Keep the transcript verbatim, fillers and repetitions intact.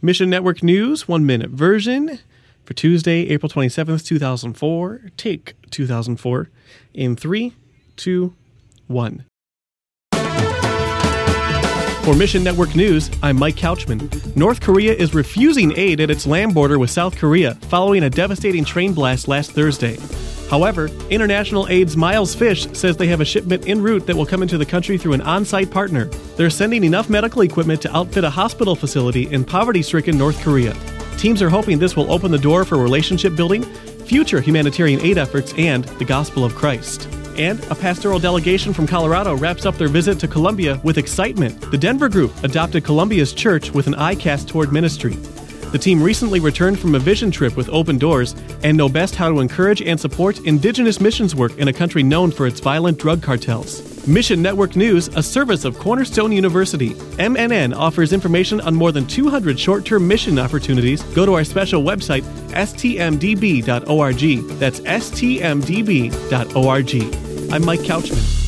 Mission Network News, one-minute version for Tuesday, April twenty-seventh, two thousand four. Take two thousand four in three, two, one. For Mission Network News, I'm Mike Couchman. North Korea is refusing aid at its land border with South Korea following a devastating train blast last Thursday. However, International Aid's Miles Fish says they have a shipment en route that will come into the country through an on-site partner. They're sending enough medical equipment to outfit a hospital facility in poverty-stricken North Korea. Teams are hoping this will open the door for relationship building, future humanitarian aid efforts, and the gospel of Christ. And a pastoral delegation from Colorado wraps up their visit to Columbia with excitement. The Denver group adopted Columbia's church with an eye cast toward ministry. The team recently returned from a vision trip with Open Doors and know best how to encourage and support indigenous missions work in a country known for its violent drug cartels. Mission Network News, a service of Cornerstone University. M N N offers information on more than two hundred short-term mission opportunities. Go to our special website, S T M D B dot org. That's S T M D B dot org. I'm Mike Couchman.